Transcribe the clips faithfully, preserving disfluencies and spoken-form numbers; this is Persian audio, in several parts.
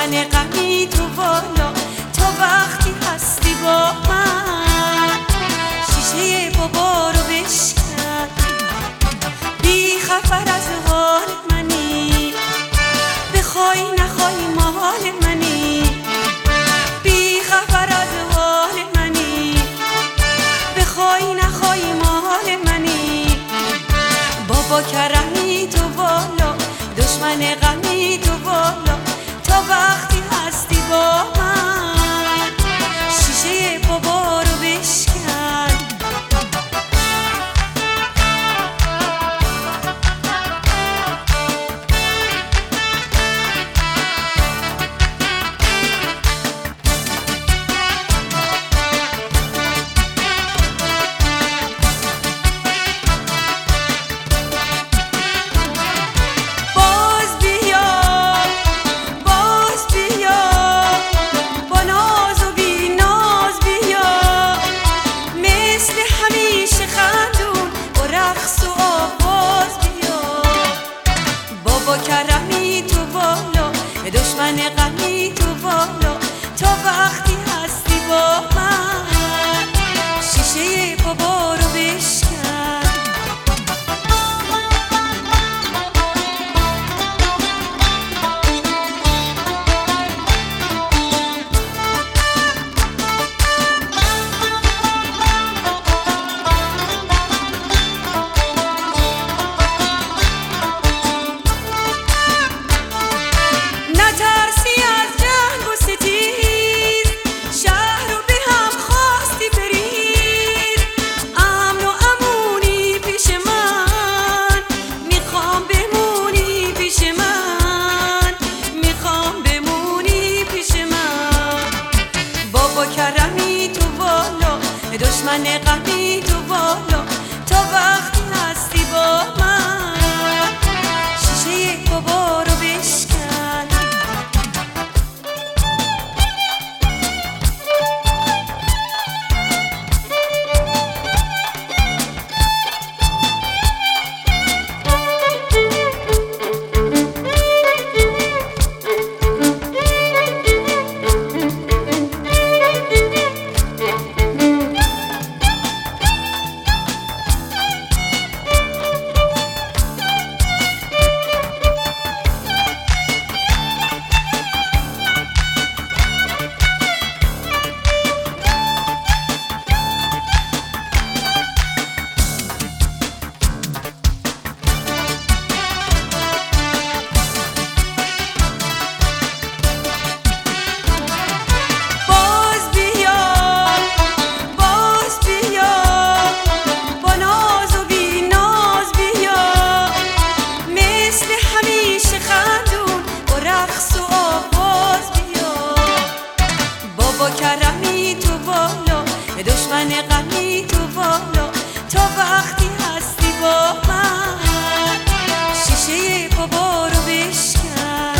دشمن غمی تو بالا، تو وقتی هستی با من شیشه بابا رو بشکن. بی خبر از حال منی، بخوای نخوای مال منی. بی خبر از حال منی، بخوای نخوای مال منی. بابا کرمی تو بالا، دشمن غمی تو بالا، تا وقتی هستی با من شیشه بابا رو بشکن. کرمی تو بالا، دشمن غمی تو بالا، تا وقتی هستی با من شیشه بابا رو بشکن. کرمی تو بالا، دشمن غمی تو بالا، تا وقتی هستی با من شیشه بابا رو بشکن. کرمی تو بالا، دشمن غمی تو بالا، تا وقتی هستی با من شیشه بابا رو بشکن.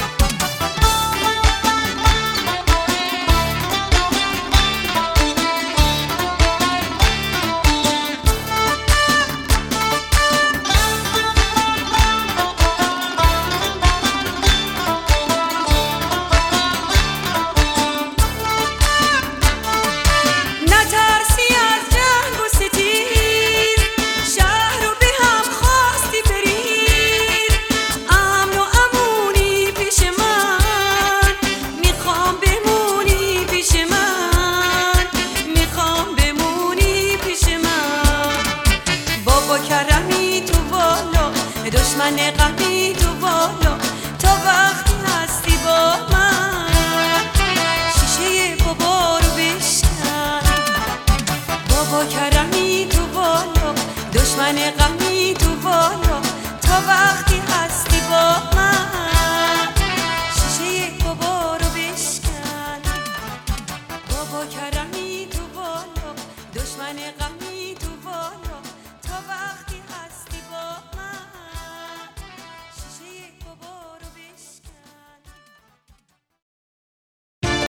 کرمی تو بالا، دشمن غمی تو بالا، تا وقتی هستی با من شیشه بابا رو بشکن. بابا کرمی تو بالا، دشمن غمی تو بالا، تا وقتی هستی با من شیشه بابا رو بشکن. بابا کرمی تو بالا، دشمن غمی